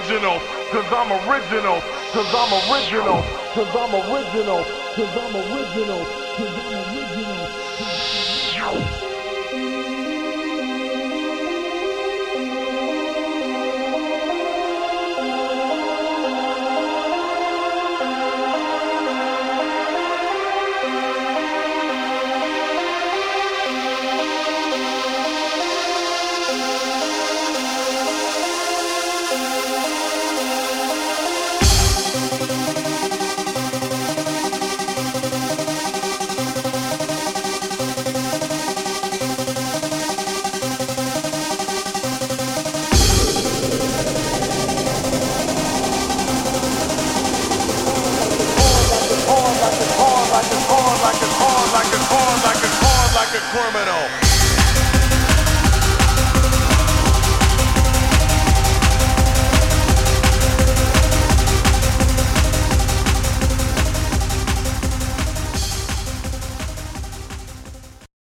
original, cause I'm original, cause I'm original, cause I'm original, cause I'm original, cause I'm original.